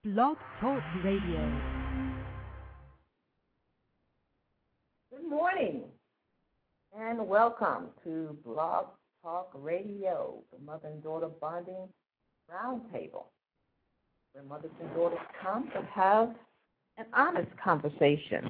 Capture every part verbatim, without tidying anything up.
Blog Talk Radio. Good morning, and welcome to Blog Talk Radio, the Mother and Daughter Bonding Roundtable, where mothers and daughters come to have an honest conversation.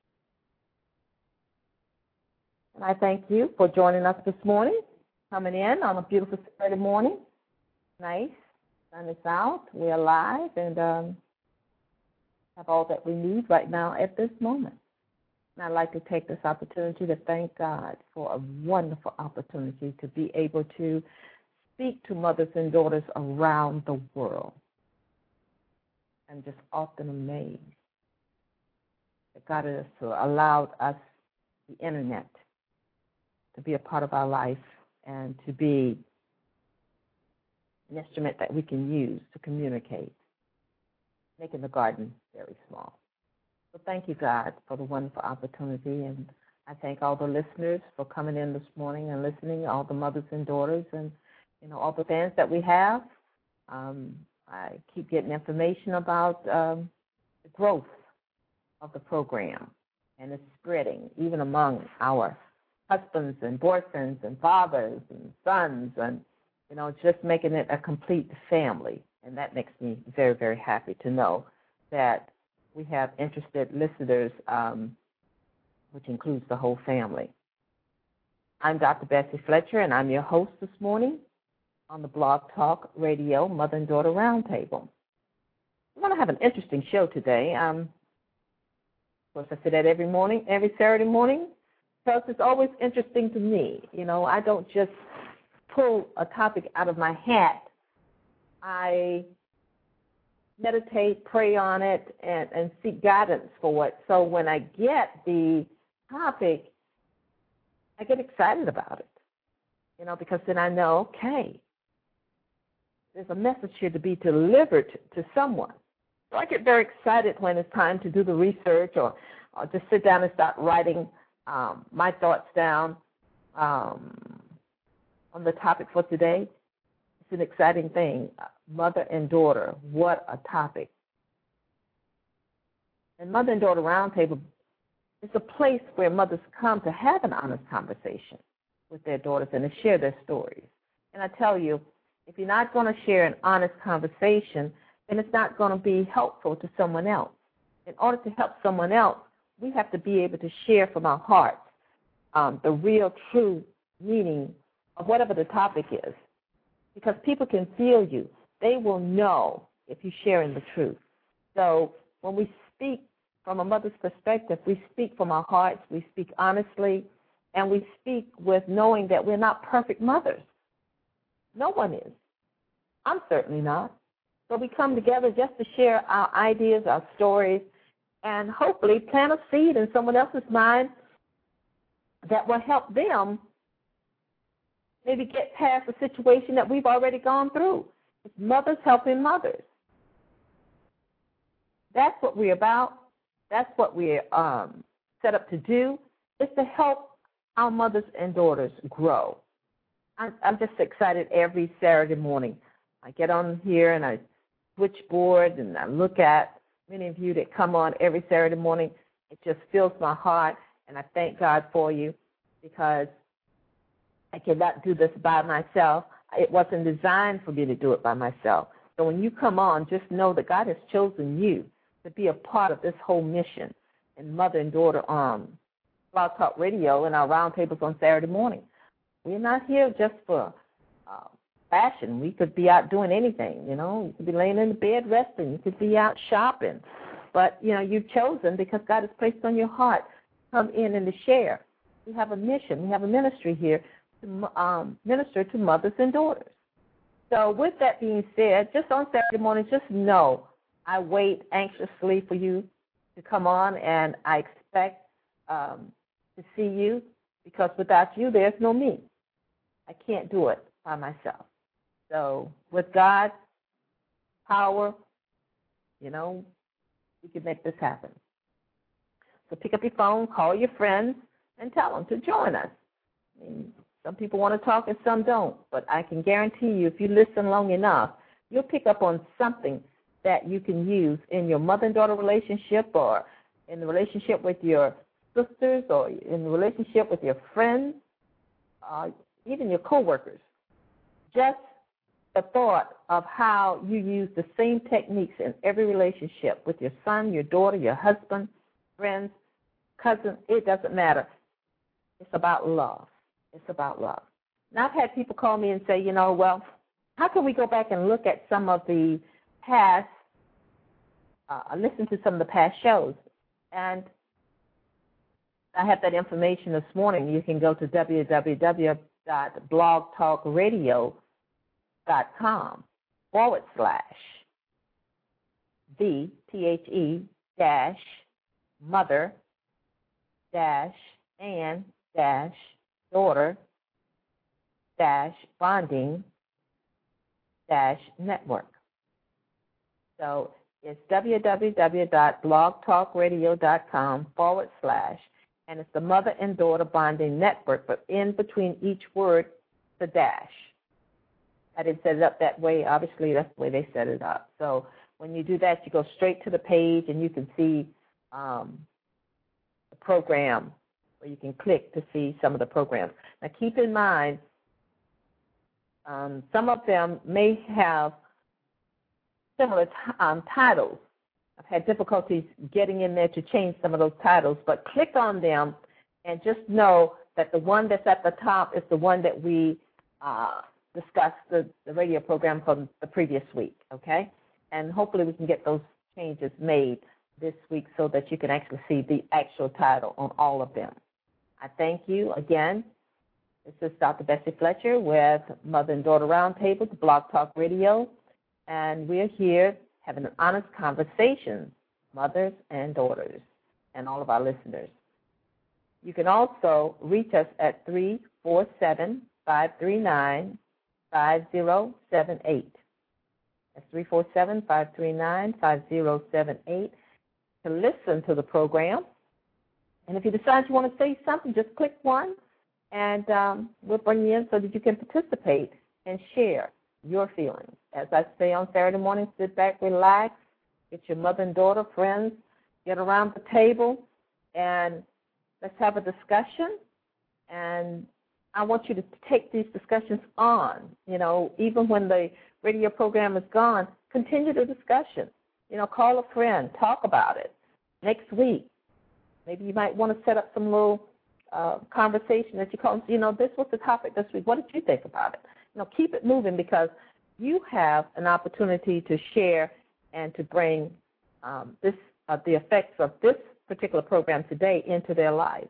And I thank you for joining us this morning, coming in on a beautiful Saturday morning. Nice. Sun is out. We're alive and um, have all that we need right now at this moment. And I'd like to take this opportunity to thank God for a wonderful opportunity to be able to speak to mothers and daughters around the world. I'm just often amazed that God has allowed us, the internet, to be a part of our life and to be an instrument that we can use to communicate, making the garden very small. So thank you, God, for the wonderful opportunity, and I thank all the listeners for coming in this morning and listening, all the mothers and daughters, and you know all the fans that we have. Um, I keep getting information about um, the growth of the program, and it's spreading even among our husbands and boyfriends and fathers and sons, and you know, just making it a complete family. And that makes me very, very happy to know that we have interested listeners, um, which includes the whole family. I'm Doctor Bessie Fletcher, and I'm your host this morning on the Blog Talk Radio Mother and Daughter Roundtable. We're going to have an interesting show today. Um, of course, I say that every morning, every Saturday morning, because it's always interesting to me. You know, I don't just pull a topic out of my hat. I meditate, pray on it, and, and seek guidance for it. So when I get the topic, I get excited about it, you know, because then I know, okay, there's a message here to be delivered to someone. So I get very excited when it's time to do the research or, or just sit down and start writing um, my thoughts down um, on the topic for today. It's an exciting thing. Mother and daughter, what a topic. And Mother and Daughter Roundtable is a place where mothers come to have an honest conversation with their daughters and to share their stories. And I tell you, if you're not going to share an honest conversation, then it's not going to be helpful to someone else. In order to help someone else, we have to be able to share from our hearts um, the real, true meaning of whatever the topic is, because people can feel you. They will know if you're sharing the truth. So when we speak from a mother's perspective, we speak from our hearts, we speak honestly, and we speak with knowing that we're not perfect mothers. No one is. I'm certainly not. So we come together just to share our ideas, our stories, and hopefully plant a seed in someone else's mind that will help them maybe get past a situation that we've already gone through. It's mothers helping mothers. That's what we're about. That's what we're um, set up to do, is to help our mothers and daughters grow. I'm, I'm just excited every Saturday morning. I get on here and I switchboard and I look at many of you that come on every Saturday morning. It just fills my heart, and I thank God for you, because I cannot do this by myself. It wasn't designed for me to do it by myself. So when you come on, just know that God has chosen you to be a part of this whole mission in Mother and Daughter um, Blog Talk Radio and our roundtables on Saturday morning. We're not here just for uh, fashion. We could be out doing anything, you know. You could be laying in the bed resting. You could be out shopping. But, you know, you've chosen because God has placed on your heart to come in and to share. We have a mission. We have a ministry here to um, minister to mothers and daughters. So with that being said, just on Saturday morning, just know I wait anxiously for you to come on, and I expect um, to see you, because without you, there's no me. I can't do it by myself. So with God's power, you know, we can make this happen. So pick up your phone, call your friends, and tell them to join us. I mean, some people want to talk and some don't, but I can guarantee you if you listen long enough, you'll pick up on something that you can use in your mother and daughter relationship, or in the relationship with your sisters, or in the relationship with your friends, uh, even your coworkers. Just the thought of how you use the same techniques in every relationship with your son, your daughter, your husband, friends, cousins, it doesn't matter. It's about love. It's about love. Now, I've had people call me and say, you know, well, how can we go back and look at some of the past, uh, listen to some of the past shows? And I have that information this morning. You can go to w w w dot blog talk radio dot com forward slash the, T H E, dash, mother, dash, and, dash, daughter, dash, bonding, dash, network. So it's w w w dot blog talk radio dot com forward slash, and it's the Mother and Daughter Bonding Network, but in between each word, the dash. I didn't set it up that way. Obviously, that's the way they set it up. So when you do that, you go straight to the page, and you can see um, the program, or you can click to see some of the programs. Now, keep in mind, um, some of them may have similar t- um, titles. I've had difficulties getting in there to change some of those titles, but click on them and just know that the one that's at the top is the one that we uh, discussed, the, the radio program from the previous week, okay? And hopefully we can get those changes made this week so that you can actually see the actual title on all of them. I thank you again. This is Doctor Bessie Fletcher with Mother and Daughter Roundtable, the Blog Talk Radio, and we're here having an honest conversation, mothers and daughters, and all of our listeners. You can also reach us at three four seven, five three nine, five zero seven eight. That's three four seven, five three nine, five zero seven eight to listen to the program. And if you decide you want to say something, just click one, and um, we'll bring you in so that you can participate and share your feelings. As I say on Saturday morning, sit back, relax, get your mother and daughter, friends, get around the table, and let's have a discussion. And I want you to take these discussions on. You know, even when the radio program is gone, continue the discussion. You know, call a friend, talk about it. Next week, maybe you might want to set up some little uh, conversation that you call, you know, this was the topic this week. What did you think about it? You know, keep it moving, because you have an opportunity to share and to bring um, this uh, the effects of this particular program today into their lives.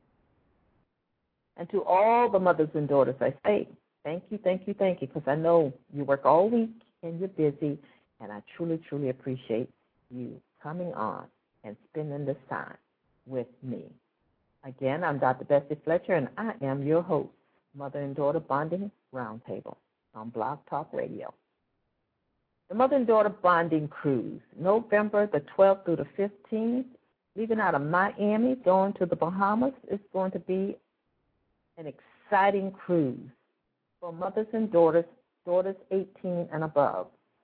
And to all the mothers and daughters, I say, thank you, thank you, thank you, because I know you work all week and you're busy, and I truly, truly appreciate you coming on and spending this time with me. Again, I'm Doctor Bessie Fletcher, and I am your host, Mother and Daughter Bonding Roundtable on Blog Talk Radio. The Mother and Daughter Bonding Cruise, November the twelfth through the fifteenth, leaving out of Miami, going to the Bahamas. It's going to be an exciting cruise for mothers and daughters, daughters eighteen and above.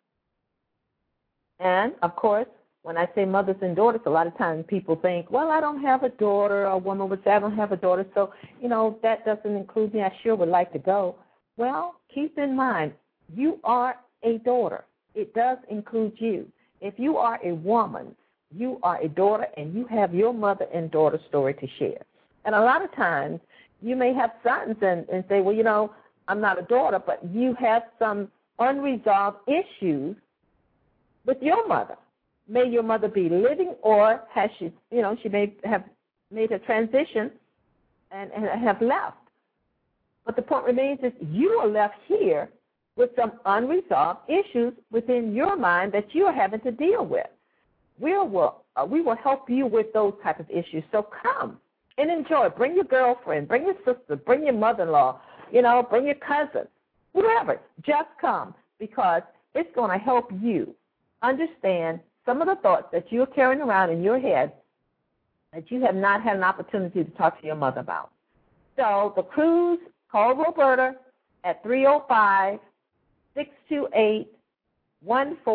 And, of course, when I say mothers and daughters, a lot of times people think, well, I don't have a daughter, or a woman would say, I don't have a daughter, so, you know, that doesn't include me. I sure would like to go. Well, keep in mind, you are a daughter. It does include you. If you are a woman, you are a daughter, and you have your mother and daughter story to share. And a lot of times, you may have sons and, and say, well, you know, I'm not a daughter, but you have some unresolved issues with your mother. May your mother be living, or has she, you know, she may have made a transition and, and have left. But the point remains is you are left here with some unresolved issues within your mind that you are having to deal with. We will, uh, we will help you with those type of issues. So come and enjoy. Bring your girlfriend, bring your sister, bring your mother-in-law, you know, bring your cousin, whoever. Just come, because it's going to help you understand some of the thoughts that you're carrying around in your head that you have not had an opportunity to talk to your mother about. So the cruise, call Roberta at three oh five, six two eight, one four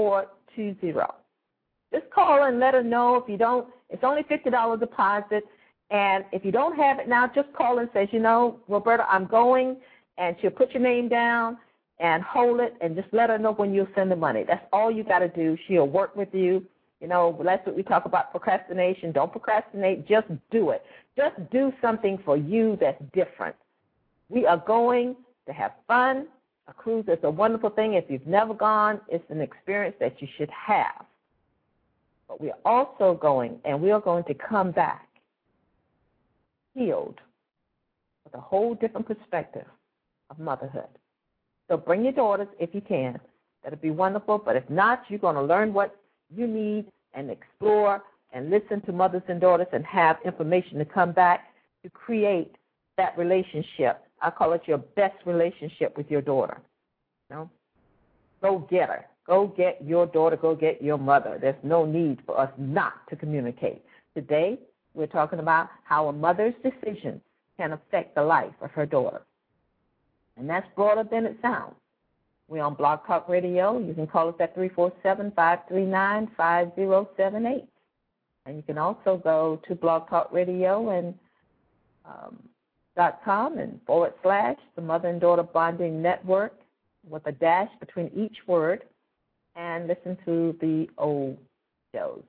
two zero. Just call and let her know. If you don't, it's only fifty dollars deposit. And if you don't have it now, just call and say, you know, Roberta, I'm going, and she'll put your name down and hold it and just let her know when you'll send the money. That's all you got to do. She'll work with you. You know, that's what we talk about, procrastination. Don't procrastinate. Just do it. Just do something for you that's different. We are going to have fun. A cruise is a wonderful thing. If you've never gone, it's an experience that you should have. But we are also going, and we are going to come back healed with a whole different perspective of motherhood. So bring your daughters if you can. That'll be wonderful. But if not, you're going to learn what you need and explore and listen to mothers and daughters and have information to come back to create that relationship. I call it your best relationship with your daughter. You know? Go get her. Go get your daughter. Go get your mother. There's no need for us not to communicate. Today, we're talking about how a mother's decision can affect the life of her daughter. And that's broader than it sounds. We're on Blog Talk Radio. You can call us at three four seven, five three nine, five zero seven eight. And you can also go to Blog Talk Radio and um, dot com and forward slash the Mother and Daughter Bonding Network with a dash between each word and listen to the old shows.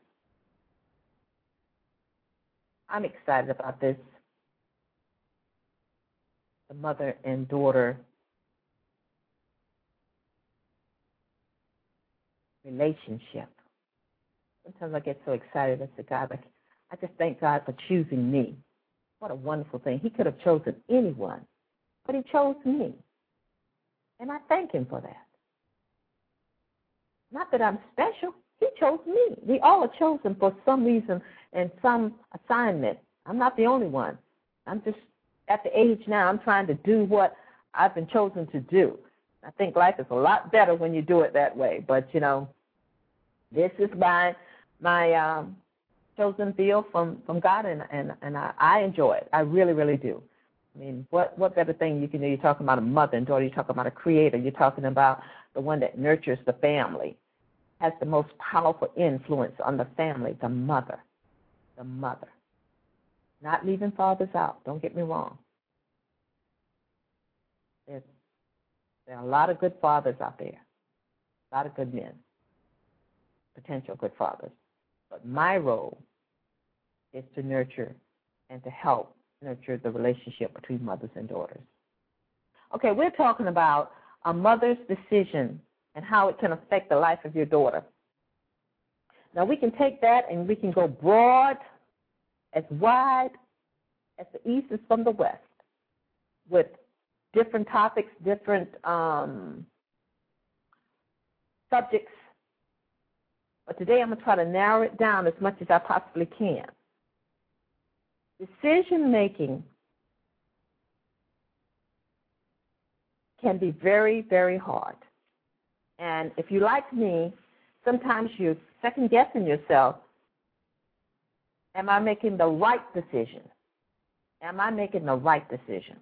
I'm excited about this, the mother and daughter relationship. Sometimes I get so excited. I say, God, I just thank God for choosing me. What a wonderful thing. He could have chosen anyone, but he chose me. And I thank him for that. Not that I'm special. He chose me. We all are chosen for some reason and some assignment. I'm not the only one. I'm just at the age now, I'm trying to do what I've been chosen to do. I think life is a lot better when you do it that way. But, you know, this is my my um, chosen field from, from God, and, and, and I, I enjoy it. I really, really do. I mean, what, what better thing you can do? You're talking about a mother and daughter. You're talking about a creator. You're talking about the one that nurtures the family, has the most powerful influence on the family, the mother. The mother. Not leaving fathers out. Don't get me wrong. There's, there are a lot of good fathers out there, a lot of good men, potential good fathers. But my role is to nurture and to help nurture the relationship between mothers and daughters. Okay, we're talking about a mother's decision and how it can affect the life of your daughter. Now, we can take that and we can go broad, as wide as the east is from the west, with different topics, different um, subjects. But today I'm going to try to narrow it down as much as I possibly can. Decision-making can be very, very hard. And if you like me, sometimes you're second-guessing yourself. Am I making the right decision? Am I making the right decision?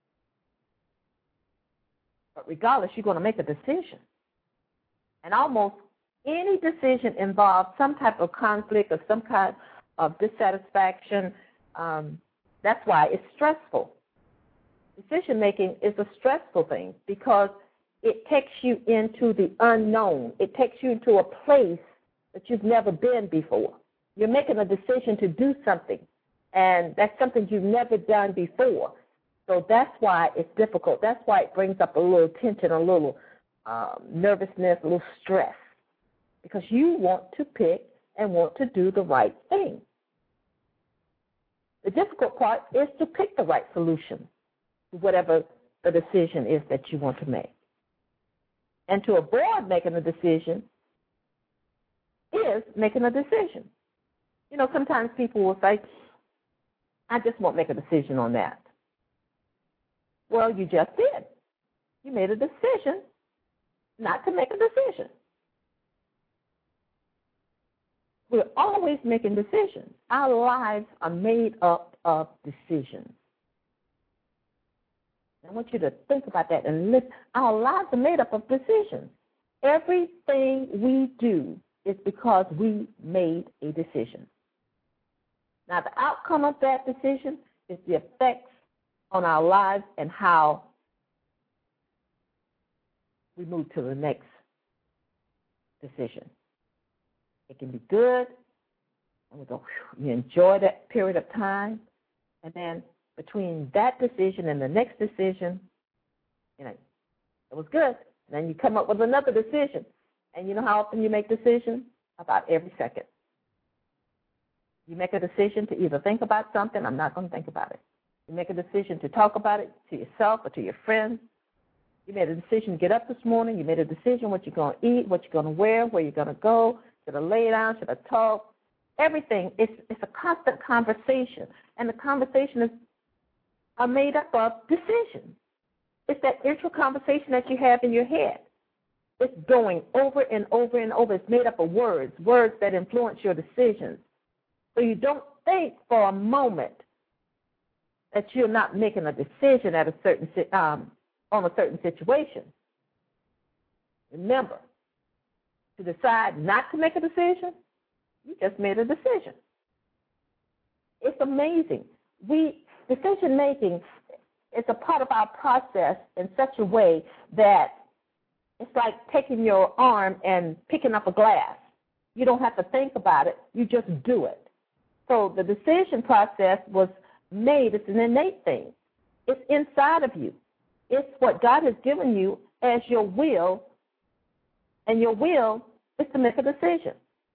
But regardless, you're going to make a decision. And almost any decision involves some type of conflict or some kind of dissatisfaction. Um, that's why it's stressful. Decision-making is a stressful thing because it takes you into the unknown. It takes you into a place that you've never been before. You're making a decision to do something, and that's something you've never done before. So that's why it's difficult. That's why it brings up a little tension, a little um, nervousness, a little stress, because you want to pick and want to do the right thing. The difficult part is to pick the right solution to whatever the decision is that you want to make. And to avoid making a decision is making a decision. You know, sometimes people will say, I just won't make a decision on that. Well, you just did. You made a decision not to make a decision. We're always making decisions. Our lives are made up of decisions. I want you to think about that and listen. Our lives are made up of decisions. Everything we do it's because we made a decision. Now, the outcome of that decision is the effects on our lives and how we move to the next decision. It can be good, and we go, whew, you enjoy that period of time, and then between that decision and the next decision, you know, it was good. And then you come up with another decision, and you know how often you make decisions? About every second. You make a decision to either think about something, I'm not going to think about it. You make a decision to talk about it to yourself or to your friends. You made a decision to get up this morning. You made a decision what you're going to eat, what you're going to wear, where you're going to go. Should I lay down? Should I talk? Everything. It's, it's a constant conversation. And the conversation is are made up of decisions. It's that intra conversation that you have in your head. It's going over and over and over. It's made up of words, words that influence your decisions. So you don't think for a moment that you're not making a decision at a certain um, on a certain situation. Remember, to decide not to make a decision, you just made a decision. It's amazing. We decision making is a part of our process in such a way that it's like taking your arm and picking up a glass. You don't have to think about it. You just do it. So the decision process was made. It's an innate thing. It's inside of you. It's what God has given you as your will, and your will is to make a decision.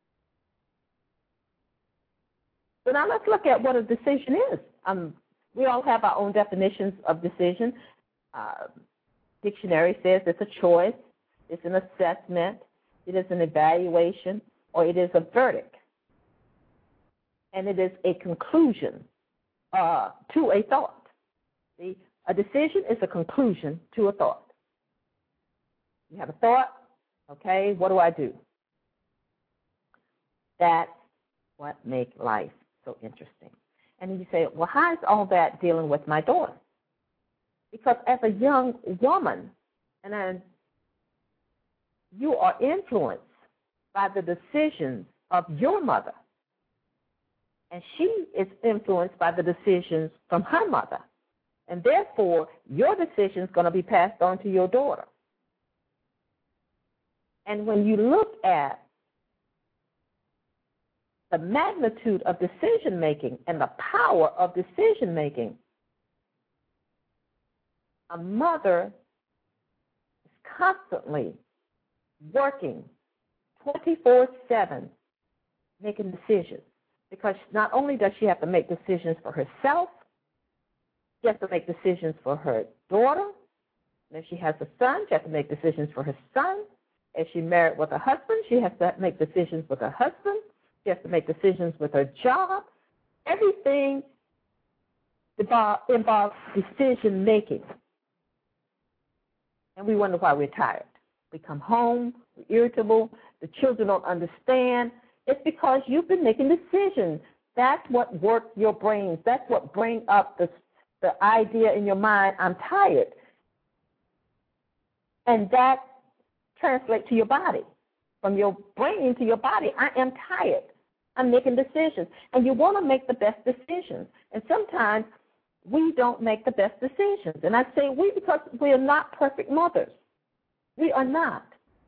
So now let's look at what a decision is. Um, we all have our own definitions of decision. Uh, dictionary says it's a choice, it's an assessment, it is an evaluation, or it is a verdict. And it is a conclusion uh, to a thought. See, a decision is a conclusion to a thought. You have a thought, okay, what do I do? That's what makes life so interesting. And you say, well, how is all that dealing with my daughter? Because as a young woman, and then you are influenced by the decisions of your mother, and she is influenced by the decisions from her mother. And therefore, your decision is going to be passed on to your daughter. And when you look at the magnitude of decision-making and the power of decision-making, a mother is constantly working twenty-four seven making decisions, because not only does she have to make decisions for herself, she has to make decisions for her daughter. And if she has a son, she has to make decisions for her son. If she's married with a husband, she has to make decisions with her husband. She has to make decisions with her job. Everything involves decision-making. And we wonder why we're tired. We come home, we're irritable, the children don't understand. It's because you've been making decisions. That's what works your brains. That's what brings up the, the idea in your mind, I'm tired. And that translates to your body. From your brain to your body, I am tired. I'm making decisions. And you want to make the best decisions. And sometimes we don't make the best decisions. And I say we because we are not perfect mothers. We are not.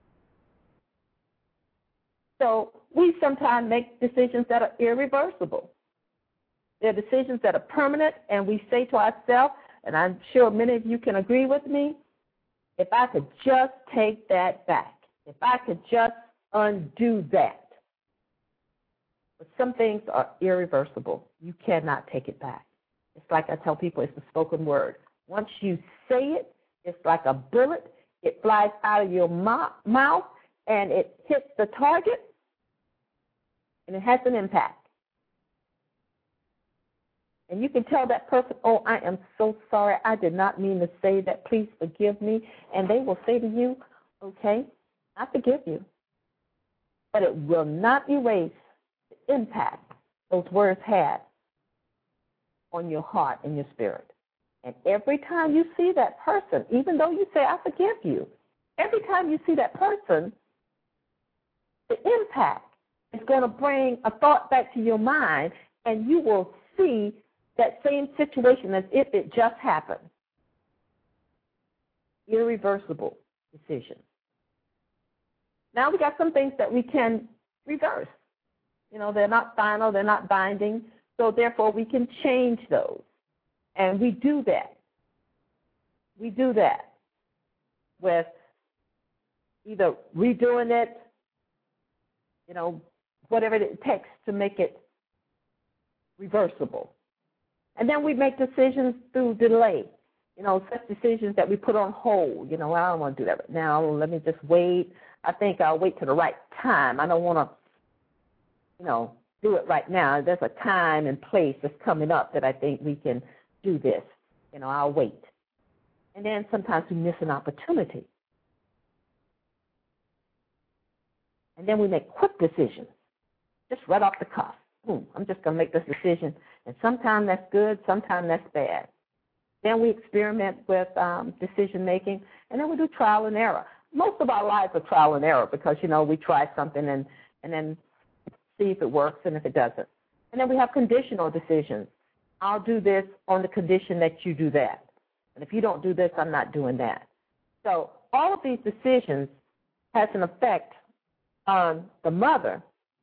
So we sometimes make decisions that are irreversible. They're decisions that are permanent, and we say to ourselves, and I'm sure many of you can agree with me, if I could just take that back, if I could just undo that. But some things are irreversible. You cannot take it back. It's like I tell people, it's the spoken word. Once you say it, it's like a bullet. It flies out of your mouth, and it hits the target, and it has an impact. And you can tell that person, oh, I am so sorry. I did not mean to say that. Please forgive me. And they will say to you, okay, I forgive you. But it will not erase the impact those words had on your heart and your spirit. And every time you see that person, even though you say, I forgive you, every time you see that person, the impact is going to bring a thought back to your mind, and you will see that same situation as if it just happened. Irreversible decision. Now we got some things that we can reverse. You know, they're not final, they're not binding, so therefore we can change those. And we do that. We do that with either redoing it, you know, whatever it takes to make it reversible. And then we make decisions through delay, you know, such decisions that we put on hold. You know, well, I don't want to do that right now. Let me just wait. I think I'll wait till the right time. I don't want to, you know, do it right now. There's a time and place that's coming up that I think we can do this. You know, I'll wait. And then sometimes we miss an opportunity. And then we make quick decisions, just right off the cuff. Boom, I'm just going to make this decision. And sometimes that's good, sometimes that's bad. Then we experiment with um, decision making, and then we do trial and error. Most of our lives are trial and error because, you know, we try something and, and then see if it works and if it doesn't. And then we have conditional decisions. I'll do this on the condition that you do that. And if you don't do this, I'm not doing that. So all of these decisions has an effect on the mother,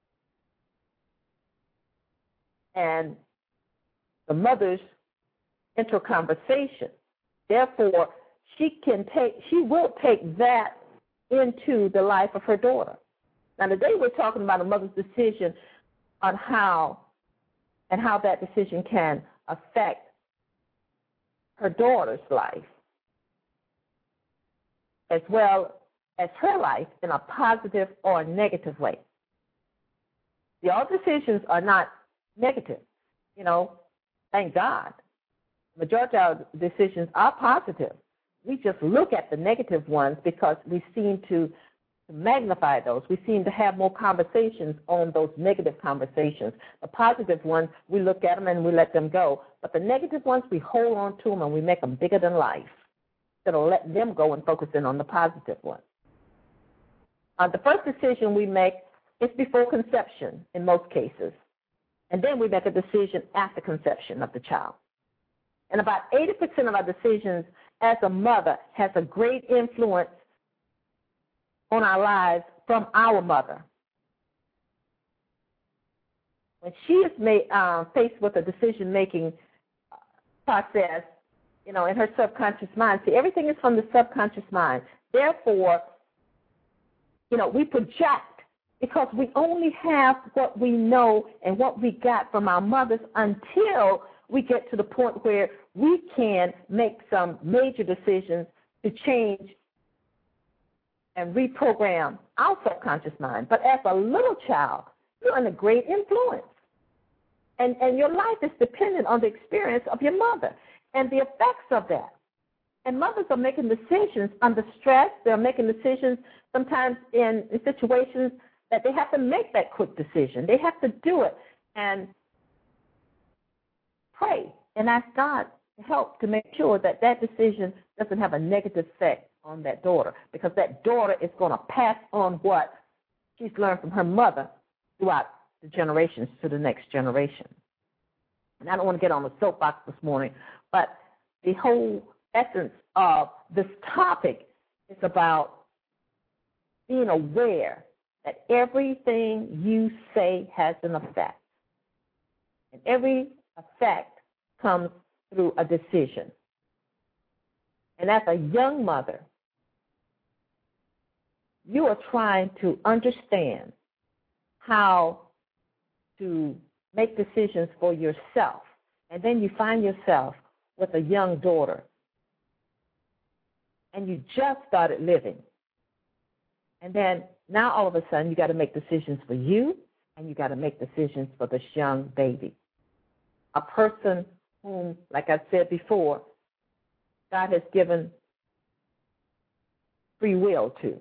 and the mother's interconversation. Therefore, she can take, she will take that into the life of her daughter. Now, today we're talking about a mother's decision on how and how that decision can affect her daughter's life, as well as her life in a positive or a negative way. The all decisions are not negative, you know, thank God. The majority of our decisions are positive. We just look at the negative ones because we seem to magnify those. We seem to have more conversations on those negative conversations. The positive ones, we look at them and we let them go. But the negative ones, we hold on to them and we make them bigger than life. So to let them go and focus in on the positive ones. Uh, the first decision we make is before conception in most cases. And then we make a decision after conception of the child. And about eighty percent of our decisions as a mother has a great influence on our lives from our mother. When she is made, uh, faced with a decision-making process, you know, in her subconscious mind, see, everything is from the subconscious mind. Therefore, you know, we project because we only have what we know and what we got from our mothers until we get to the point where we can make some major decisions to change and reprogram our subconscious mind. But as a little child, you're under great influence. And, and your life is dependent on the experience of your mother and the effects of that. And mothers are making decisions under stress. They're making decisions sometimes in, in situations that they have to make that quick decision. They have to do it and pray and ask God to help to make sure that that decision doesn't have a negative effect on that daughter, because that daughter is going to pass on what she's learned from her mother throughout the generations to the next generation. And I don't want to get on the soapbox this morning, but the whole essence of this topic is about being aware that everything you say has an effect. And every effect comes through a decision. And as a young mother, you are trying to understand how to make decisions for yourself. And then you find yourself with a young daughter. And you just started living. And then now all of a sudden you got to make decisions for you, and you got to make decisions for this young baby. A person whom, like I said before, God has given free will to.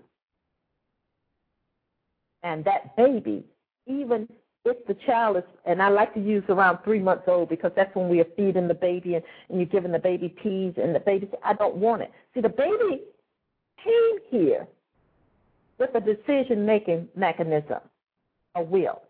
And that baby, even if the child is, and I like to use around three months old because that's when we are feeding the baby and, and you're giving the baby peas, and the baby says, I don't want it. See, the baby came here with a decision-making mechanism, a will.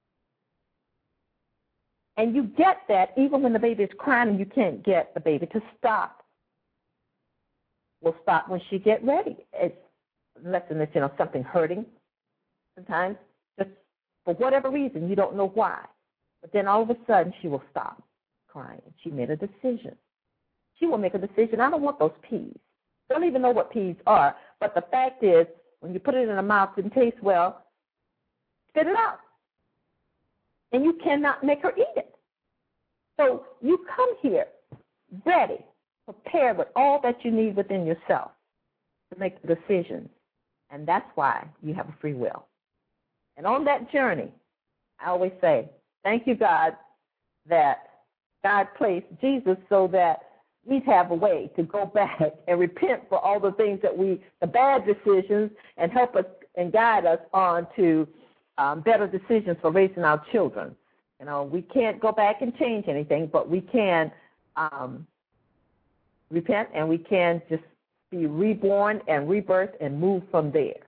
And you get that even when the baby is crying and you can't get the baby to stop. We'll stop when she get ready. It's unless it's, you know, something hurting sometimes, just for whatever reason, you don't know why. But then all of a sudden she will stop crying. She made a decision. She will make a decision. I don't want those peas. Don't even know what peas are. But the fact is, when you put it in the mouth, it tastes well, spit it out. And you cannot make her eat it. So you come here ready, prepared with all that you need within yourself to make the decisions. And that's why you have a free will. And on that journey, I always say, thank you, God, that God placed Jesus so that we have a way to go back and repent for all the things that we, the bad decisions, and help us and guide us on to um, better decisions for raising our children. You know, we can't go back and change anything, but we can um, repent, and we can just be reborn and rebirth and move from there.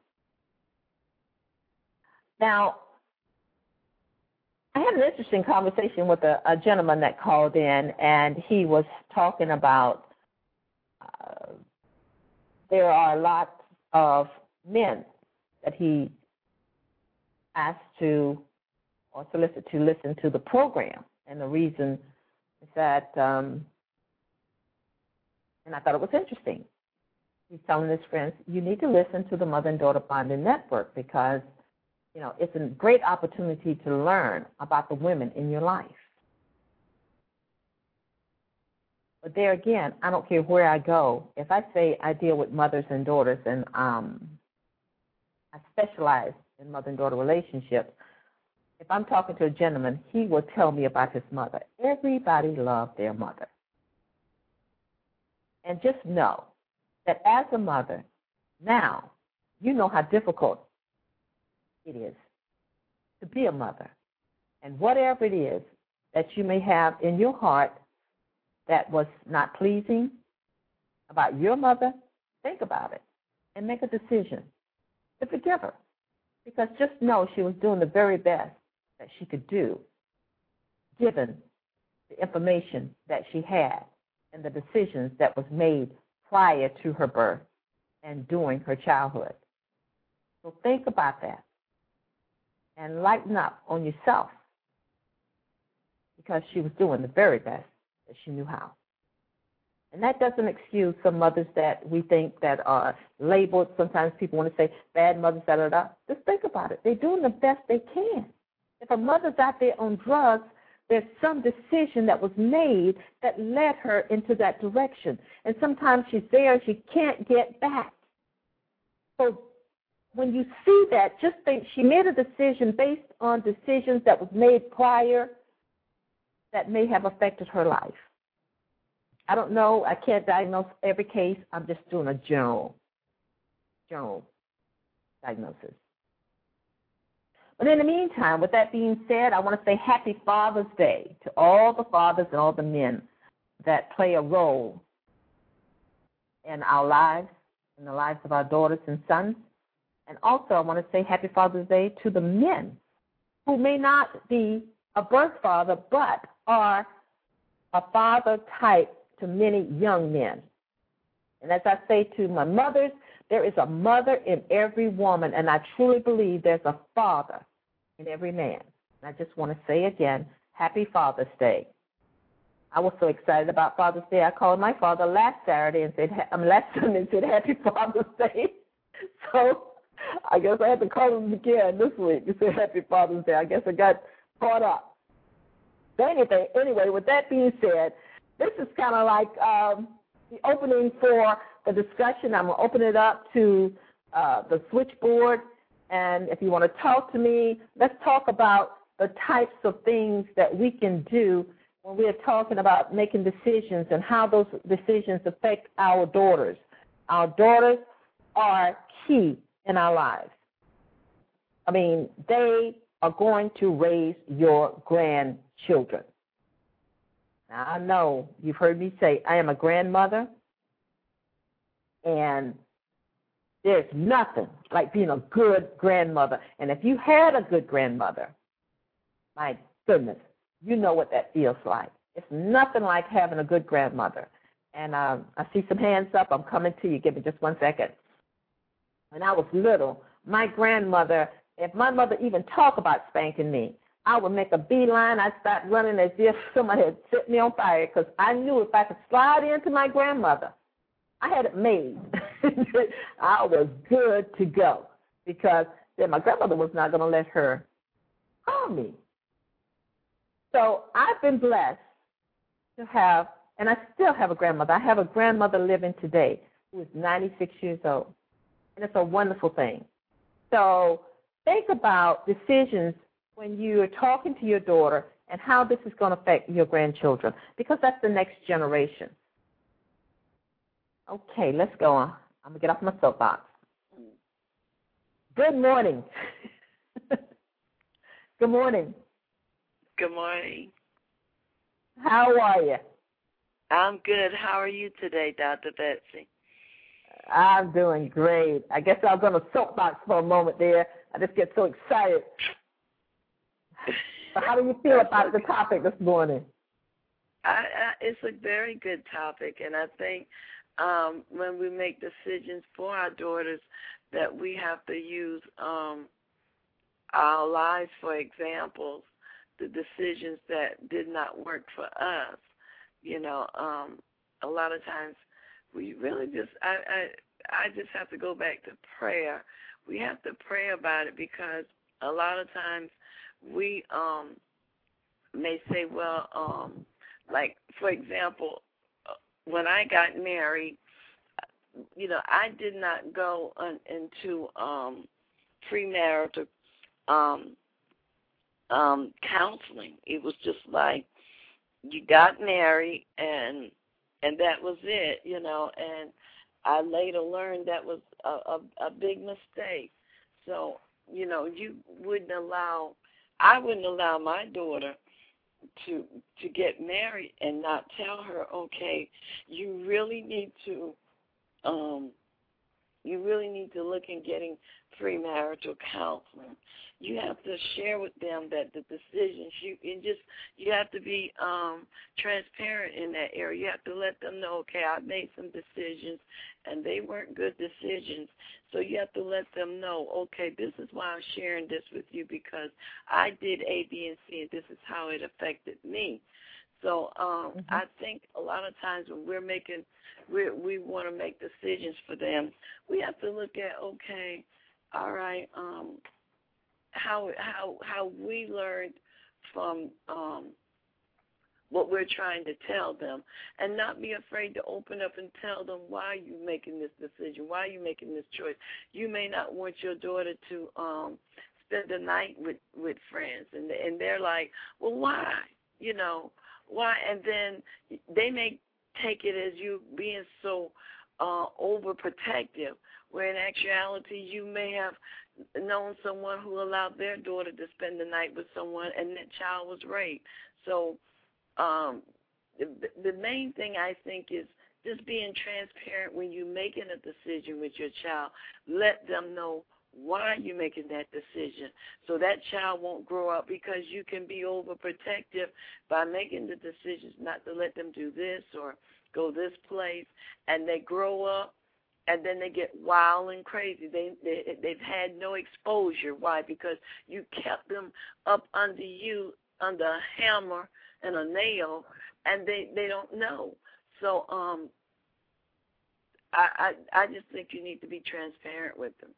Now, I had an interesting conversation with a, a gentleman that called in, and he was talking about uh, there are a lot of men that he asked to or solicit to listen to the program. And the reason is that, um, and I thought it was interesting, he's telling his friends, you need to listen to the Mother and Daughter Bonding Network because, you know, it's a great opportunity to learn about the women in your life. But there again, I don't care where I go. If I say I deal with mothers and daughters and um, I specialize in mother and daughter relationships, if I'm talking to a gentleman, he will tell me about his mother. Everybody loves their mother. And just know that as a mother, now you know how difficult it is to be a mother. And whatever it is that you may have in your heart that was not pleasing about your mother, think about it and make a decision to forgive her. Because just know she was doing the very best that she could do, given the information that she had and the decisions that was made prior to her birth and during her childhood. So think about that and lighten up on yourself because she was doing the very best that she knew how. And that doesn't excuse some mothers that we think that are labeled. Sometimes people want to say bad mothers, da, da, da. Just think about it. They're doing the best they can. If a mother's out there on drugs, there's some decision that was made that led her into that direction. And sometimes she's there and she can't get back. So when you see that, just think she made a decision based on decisions that was made prior that may have affected her life. I don't know. I can't diagnose every case. I'm just doing a general, general diagnosis. But in the meantime, with that being said, I want to say Happy Father's Day to all the fathers and all the men that play a role in our lives, in the lives of our daughters and sons. And also I want to say Happy Father's Day to the men who may not be a birth father but are a father type to many young men. And as I say to my mothers, there is a mother in every woman, and I truly believe there's a father in every man. And I just want to say again, Happy Father's Day. I was so excited about Father's Day, I called my father last Saturday and said, um, last Sunday and said, Happy Father's Day. So I guess I had to call him again this week to say Happy Father's Day. I guess I got caught up. So anything, anyway, with that being said, this is kind of like um, the opening for the discussion. I'm going to open it up to uh, the switchboard. And if you want to talk to me, let's talk about the types of things that we can do when we are talking about making decisions and how those decisions affect our daughters. Our daughters are key in our lives. I mean, they are going to raise your grandchildren. Now, I know you've heard me say I am a grandmother, and There's nothing like being a good grandmother. And if you had a good grandmother, my goodness, you know what that feels like. It's nothing like having a good grandmother. And um, I see some hands up. I'm coming to you. Give me just one second. When I was little, my grandmother, if my mother even talked about spanking me, I would make a beeline. I'd start running as if somebody had set me on fire, because I knew if I could slide into my grandmother, I had it made. I was good to go, because then my grandmother was not going to let her harm me. So I've been blessed to have, and I still have a grandmother. I have a grandmother living today who is ninety-six years old, and it's a wonderful thing. So think about decisions when you're talking to your daughter and how this is going to affect your grandchildren, because that's the next generation. Okay, let's go on. I'm going to get off my soapbox. Good morning. Good morning. Good morning. How are you? I'm good. How are you today, Doctor Betsy? I'm doing great. I guess I'll go on a soapbox for a moment there. I just get so excited. So how do you feel about the topic this morning? I, I, it's a very good topic, and I think um, when we make decisions for our daughters that we have to use um, our lives for examples, the decisions that did not work for us. You know, um, a lot of times we really just, I, I, I just have to go back to prayer. We have to pray about it, because a lot of times we um, may say, well, um, like, for example, when I got married, you know, I did not go on, into um, premarital um, um, counseling. It was just like you got married and and that was it, you know, and I later learned that was a, a, a big mistake. So, you know, you wouldn't allow, I wouldn't allow my daughter to to get married and not tell her, okay, you really need to, um, you really need to look in getting premarital counseling. You have to share with them that the decisions, you and just you have to be um, transparent in that area. You have to let them know, okay, I made some decisions, and they weren't good decisions. So you have to let them know, okay, this is why I'm sharing this with you, because I did A, B, and C, and this is how it affected me. So um, mm-hmm. I think a lot of times when we're making, we we want to make decisions for them, we have to look at, okay, all right, um, how how how we learned from um, what we're trying to tell them, and not be afraid to open up and tell them why you're making this decision, why you're making this choice. You may not want your daughter to um, spend the night with, with friends, and and they're like, well, why? You know, why? And then they may take it as you being so uh, overprotective, where in actuality you may have known someone who allowed their daughter to spend the night with someone, and that child was raped. So um, the, the main thing I think is just being transparent when you're making a decision with your child. Let them know why you're making that decision, so that child won't grow up, because you can be overprotective by making the decisions not to let them do this or go this place, and they grow up, and then they get wild and crazy. They, they, they've had no exposure. Why? Because you kept them up under you, under a hammer and a nail, and they, they don't know. So um, I, I I just think you need to be transparent with them.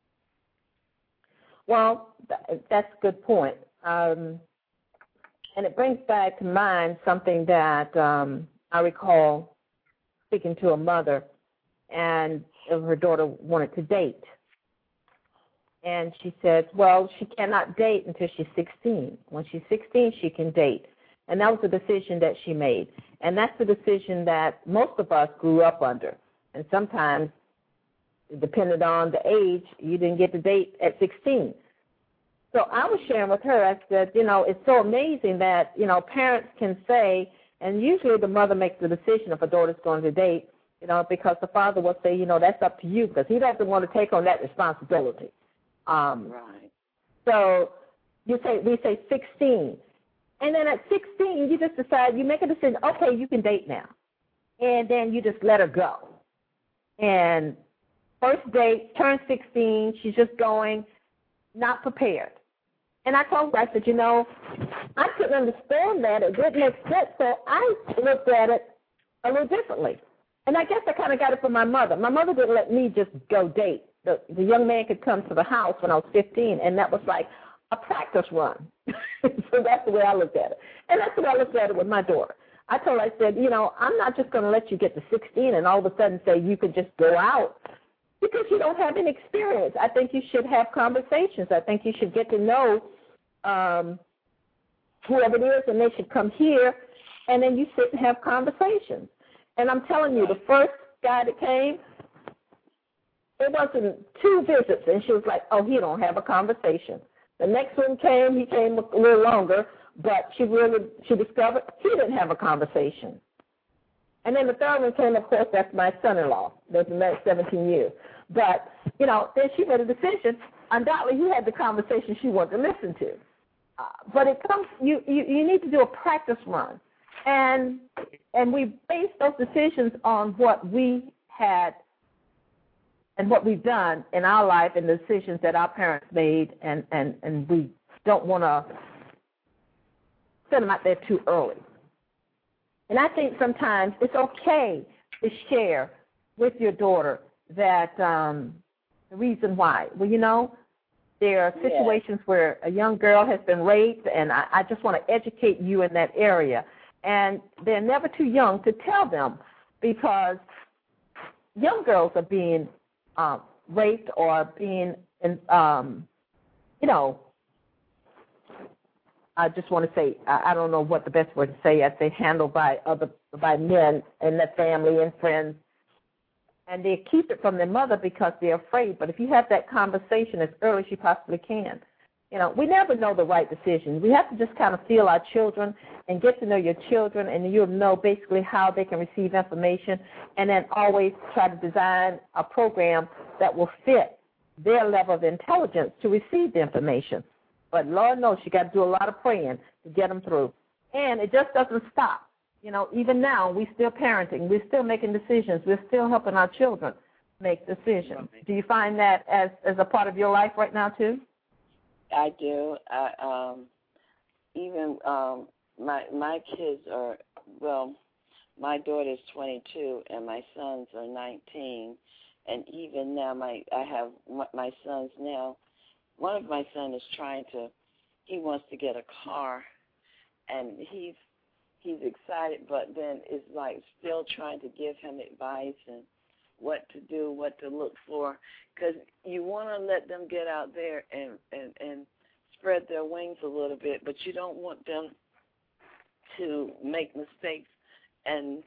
Well, that's a good point. Um, and it brings back to mind something that um, I recall speaking to a mother, and her daughter wanted to date. And she said, well, she cannot date until she's sixteen. When she's sixteen, she can date. And that was the decision that she made. And that's the decision that most of us grew up under. And sometimes, depending on the age, you didn't get to date at sixteen. So I was sharing with her, I said, you know, it's so amazing that, you know, parents can say, and usually the mother makes the decision if a daughter's going to date, you know, because the father will say, you know, that's up to you, because he doesn't want to take on that responsibility. Um, right. So you say we say sixteen, and then at sixteen, you just decide, you make a decision, okay, you can date now, and then you just let her go. And first date, turn sixteen, she's just going, not prepared. And I told her, I said, you know, I couldn't understand that. It didn't make sense, so I looked at it a little differently. And I guess I kind of got it from my mother. My mother didn't let me just go date. The, the young man could come to the house when I was fifteen, and that was like a practice run. So that's the way I looked at it. And that's the way I looked at it with my daughter. I told her, I said, you know, I'm not just going to let you get to sixteen and all of a sudden say you can just go out because you don't have any experience. I think you should have conversations. I think you should get to know um, whoever it is, and they should come here, and then you sit and have conversations. And I'm telling you, the first guy that came, it wasn't two visits, and she was like, oh, he don't have a conversation. The next one came, he came a little longer, but she really, she discovered he didn't have a conversation. And then the third one came, of course, that's my son-in-law. They've been married seventeen years. But, you know, then she made a decision. Undoubtedly, he had the conversation she wanted to listen to. Uh, but it comes, you, you, you need to do a practice run. And and we base those decisions on what we had and what we've done in our life and the decisions that our parents made, and, and, and we don't want to send them out there too early. And I think sometimes it's okay to share with your daughter that um, the reason why. Well, you know, there are situations yeah. where a young girl has been raped, and I, I just want to educate you in that area. And they're never too young to tell them, because young girls are being um, raped or being, in, um, you know, I just want to say, I, I don't know what the best word to say. I'd say handled by other, by men and their family and friends. And they keep it from their mother because they're afraid. But if you have that conversation as early as you possibly can, you know, we never know the right decision. We have to just kind of feel our children and get to know your children, and you'll know basically how they can receive information, and then always try to design a program that will fit their level of intelligence to receive the information. But Lord knows you got to do a lot of praying to get them through. And it just doesn't stop. You know, even now, we're still parenting. We're still making decisions. We're still helping our children make decisions. Do you find that as, as a part of your life right now, too? I do. I, um, even um, my my kids are, well, my daughter's twenty-two and my sons are nineteen. And even now, my I have my sons now. One of my sons is trying to, he wants to get a car, and he's he's excited, but then it's like still trying to give him advice and what to do, what to look for, because you want to let them get out there and, and, and spread their wings a little bit, but you don't want them to make mistakes and,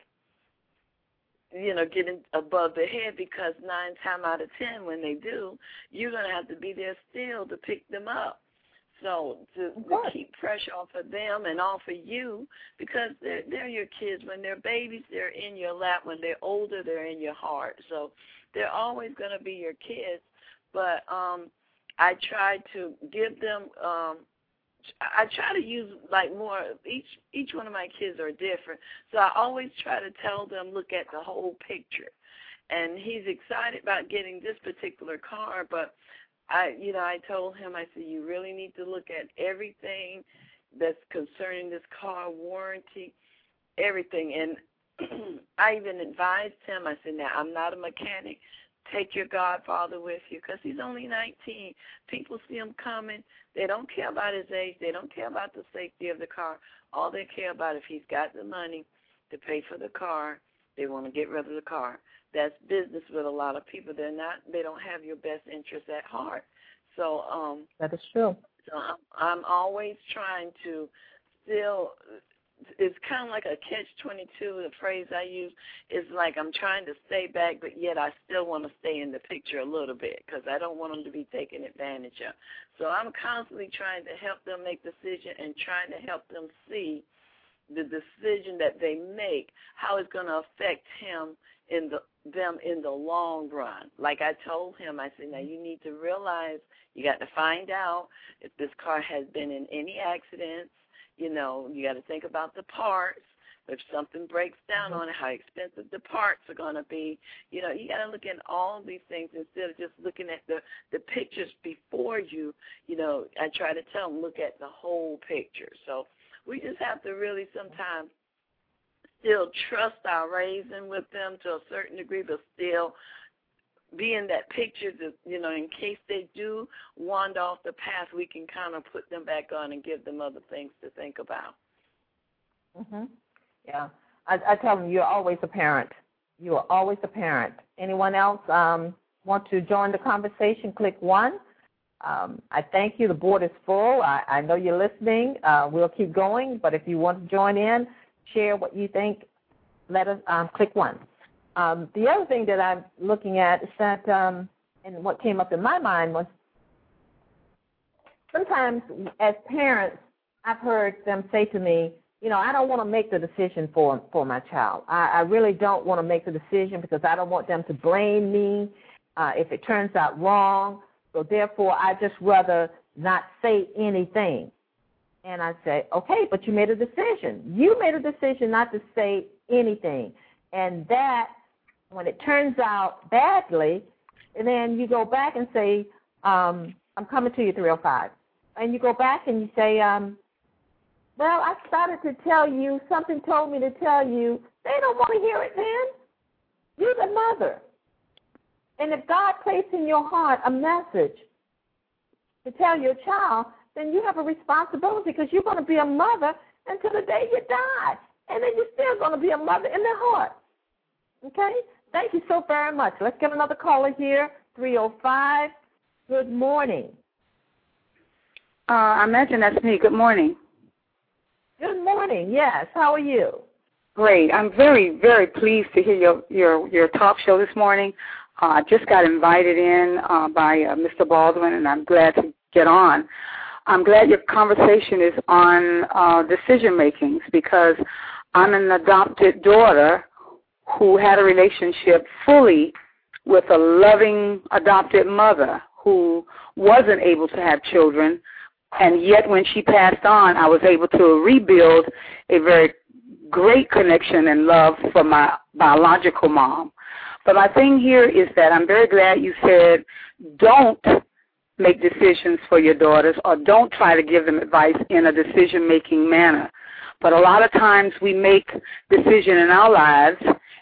you know, getting above their head, because nine times out of ten when they do, you're going to have to be there still to pick them up. So to, to keep pressure off of them and off of you, because they're, they're your kids. When they're babies, they're in your lap. When they're older, they're in your heart. So they're always going to be your kids. But um, I try to give them, um, I try to use like more, each, each one of my kids are different. So I always try to tell them, look at the whole picture. And he's excited about getting this particular car, but I, you know, I told him, I said, you really need to look at everything that's concerning this car, warranty, everything. And I even advised him, I said, now, I'm not a mechanic. Take your godfather with you, because he's only nineteen. People see him coming. They don't care about his age. They don't care about the safety of the car. All they care about, if he's got the money to pay for the car, they want to get rid of the car. That's business with a lot of people. They're not. They don't have your best interest at heart. So um, that is true. So I'm, I'm always trying to still. It's kind of like a catch twenty-two. The phrase I use is like I'm trying to stay back, but yet I still want to stay in the picture a little bit, because I don't want them to be taken advantage of. So I'm constantly trying to help them make decisions and trying to help them see the decision that they make, how it's going to affect him in the them in the long run. Like I told him, I said, now you need to realize you got to find out if this car has been in any accidents. You know, you got to think about the parts. If something breaks down on it, how expensive the parts are going to be. You know, you got to look at all these things instead of just looking at the, the pictures before you. You know, I try to tell them, look at the whole picture. So we just have to really sometimes still trust our raising with them to a certain degree, but still be in that picture, that, you know, in case they do wander off the path, we can kind of put them back on and give them other things to think about. Mm-hmm. Yeah. I, I tell them you're always a parent. You are always a parent. Anyone else um, want to join the conversation, click one. Um, I thank you. The board is full. I, I know you're listening. Uh, we'll keep going, but if you want to join in, share what you think, let us um, click one. Um, the other thing that I'm looking at is that, um, and what came up in my mind was sometimes as parents, I've heard them say to me, you know, I don't want to make the decision for for my child. I, I really don't want to make the decision because I don't want them to blame me uh, if it turns out wrong. So therefore, I just rather not say anything. And I say, okay, but you made a decision. You made a decision not to say anything. And that, when it turns out badly, and then you go back and say, um, I'm coming to you, three oh five. And you go back and you say, um, well, I started to tell you, something told me to tell you. They don't want to hear it, man. You're the mother. And if God placed in your heart a message to tell your child, then you have a responsibility because you're going to be a mother until the day you die. And then you're still going to be a mother in their heart. Okay? Thank you so very much. Let's get another caller here, three oh five. Good morning. Uh, I imagine that's me. Good morning. Good morning. Yes. How are you? Great. I'm very, very pleased to hear your your, your talk show this morning. Uh, I just got invited in uh, by uh, Mister Baldwin, and I'm glad to get on. I'm glad your conversation is on uh, decision makings because I'm an adopted daughter who had a relationship fully with a loving adopted mother who wasn't able to have children. And yet when she passed on, I was able to rebuild a very great connection and love for my biological mom. But my thing here is that I'm very glad you said don't make decisions for your daughters or don't try to give them advice in a decision-making manner. But a lot of times we make decisions in our lives,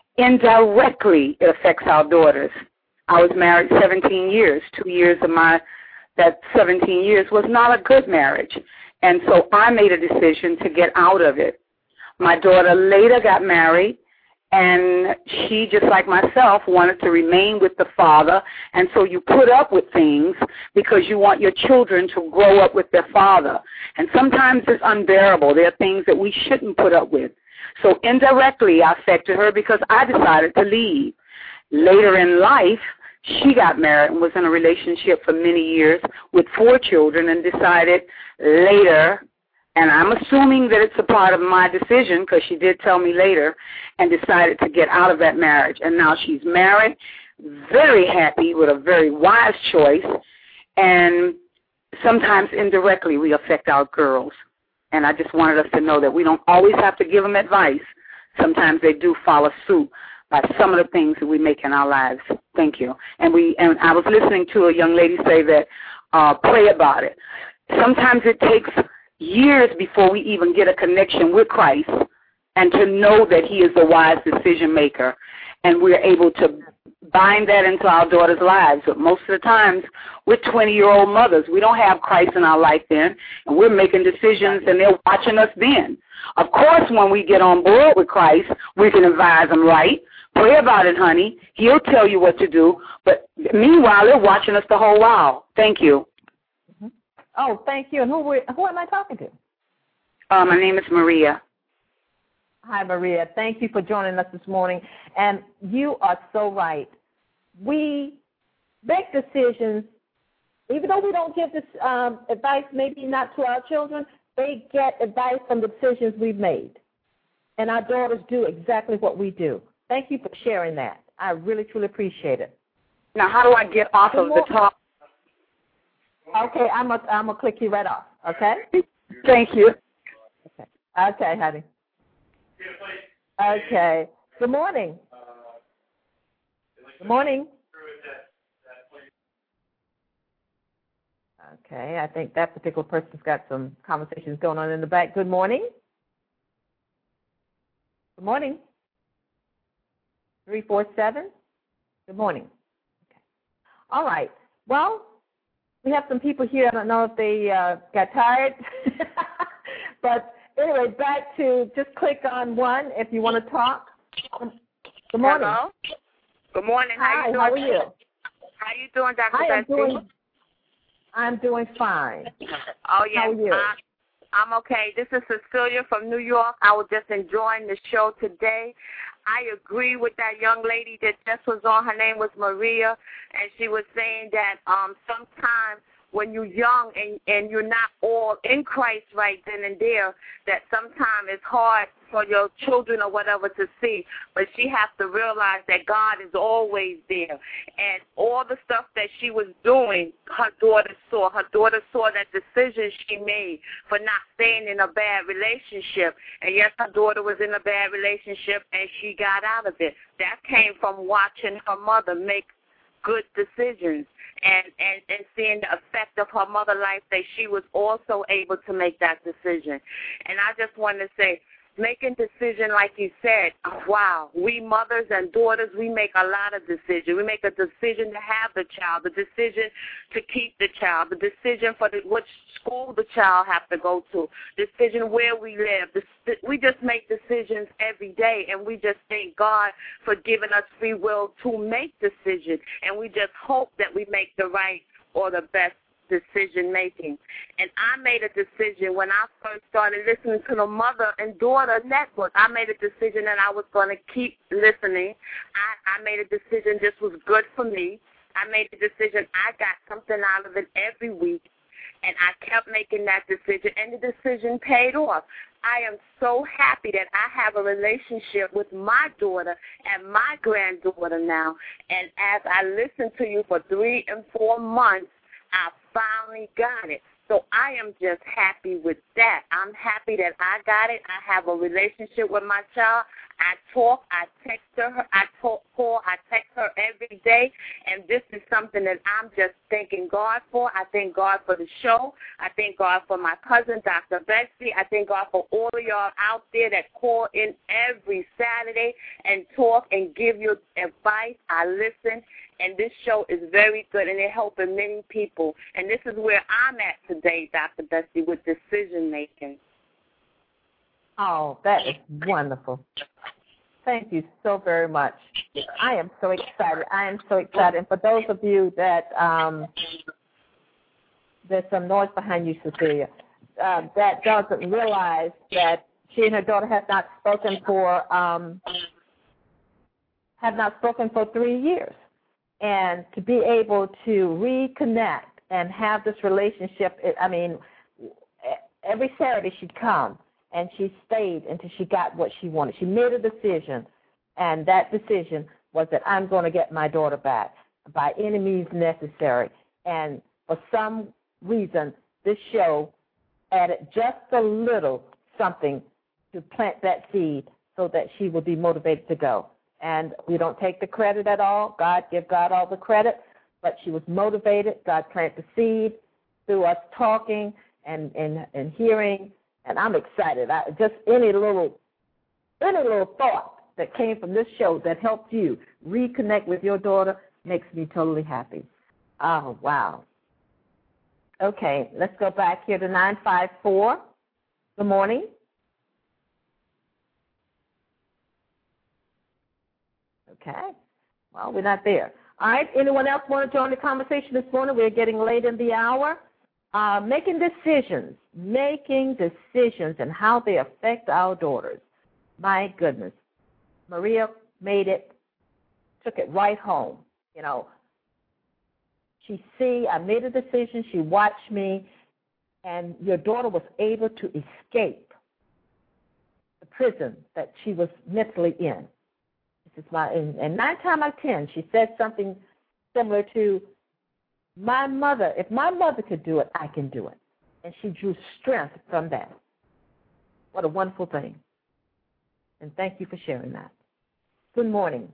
indirectly it affects our daughters. I was married seventeen years, two years of my that seventeen years was not a good marriage. And so I made a decision to get out of it. My daughter later got married, and she, just like myself, wanted to remain with the father. And so you put up with things because you want your children to grow up with their father. And sometimes it's unbearable. There are things that we shouldn't put up with. So indirectly I affected her because I decided to leave. Later in life, she got married and was in a relationship for many years with four children and decided later, and I'm assuming that it's a part of my decision because she did tell me later, and decided to get out of that marriage. And now she's married, very happy with a very wise choice, and sometimes indirectly we affect our girls. And I just wanted us to know that we don't always have to give them advice. Sometimes they do follow suit by some of the things that we make in our lives. Thank you. And we and I was listening to a young lady say that uh, pray about it. Sometimes it takes years before we even get a connection with Christ and to know that he is the wise decision maker. And we're able to bind that into our daughters' lives. But most of the times, we're twenty-year-old mothers. We don't have Christ in our life then, and we're making decisions, and they're watching us then. Of course, when we get on board with Christ, we can advise them right. Pray about it, honey. He'll tell you what to do. But meanwhile, they're watching us the whole while. Thank you. Mm-hmm. Oh, thank you. And who who am I talking to? Uh, my name is Maria. Hi, Maria. Thank you for joining us this morning. And you are so right. We make decisions, even though we don't give this um, advice, maybe not to our children, they get advice from the decisions we've made. And our daughters do exactly what we do. Thank you for sharing that. I really, truly appreciate it. Now, how do I get off of the talk? Okay, I'm going I'm to click you right off, okay? Thank you. Okay, okay, honey. Okay. Good morning. Good morning. Okay, I think that particular person's got some conversations going on in the back. Good morning. Good morning. three four seven. Good morning. Okay. All right. Well, we have some people here. I don't know if they uh, got tired. But anyway, back to just click on one if you want to talk. Good morning. Hello. Good morning. How Hi, you doing? how are you? How you doing, Doctor I am Bessie? doing, I'm doing fine. Oh, yes. How are you? I, I'm okay. This is Cecilia from New York. I was just enjoying the show today. I agree with that young lady that just was on. Her name was Maria, and she was saying that um, sometimes when you're young and, and you're not all in Christ right then and there, that sometimes it's hard for your children or whatever to see. But she has to realize that God is always there. And all the stuff that she was doing, her daughter saw. Her daughter saw that decision she made for not staying in a bad relationship. And yes, her daughter was in a bad relationship, and she got out of it. That came from watching her mother make good decisions. And, and, and seeing the effect of her mother life, that she was also able to make that decision. And I just want to say, making decision like you said, wow, we mothers and daughters, we make a lot of decisions. We make a decision to have the child, the decision to keep the child, the decision for the, which school the child has to go to, decision where we live. The, we just make decisions every day, and we just thank God for giving us free will to make decisions, and we just hope that we make the right or the best decision making. And I made a decision when I first started listening to the Mother and Daughter Network. I made a decision that I was going to keep listening. I, I made a decision this was good for me. I made a decision I got something out of it every week, and I kept making that decision, and the decision paid off. I am so happy that I have a relationship with my daughter and my granddaughter now, and as I listened to you for three and four months, I finally got it. So I am just happy with that. I'm happy that I got it. I have a relationship with my child. I talk, I text her, I talk, call, I text her every day, and this is something that I'm just thanking God for. I thank God for the show. I thank God for my cousin, Doctor Betsy. I thank God for all of y'all out there that call in every Saturday and talk and give you advice. I listen, and this show is very good, and it's helping many people. And this is where I'm at today, Doctor Betsy, with decision making. Oh, that is wonderful. Thank you so very much. I am so excited. I am so excited. And for those of you that um, there's some noise behind you, Cecilia, uh, that doesn't realize that she and her daughter have not spoken for um, have not spoken for three years, and to be able to reconnect and have this relationship. I mean, every Saturday she'd come. And she stayed until she got what she wanted. She made a decision, and that decision was that I'm going to get my daughter back by any means necessary. And for some reason, this show added just a little something to plant that seed so that she would be motivated to go. And we don't take the credit at all. God, give God all the credit. But she was motivated. God planted the seed through us talking and, and, and hearing. And I'm excited. I, just any little, any little thought that came from this show that helped you reconnect with your daughter makes me totally happy. Oh, wow. Okay, let's go back here to nine five four. Good morning. Okay. Well, we're not there. All right, anyone else want to join the conversation this morning? We're getting late in the hour. Uh, making decisions, making decisions and how they affect our daughters. My goodness. Maria made it, took it right home. You know, she see, I made a decision, she watched me, and your daughter was able to escape the prison that she was mentally in. This is my, and, and nine times out of ten, she said something similar to, my mother, if my mother could do it, I can do it. And she drew strength from that. What a wonderful thing. And thank you for sharing that. Good morning.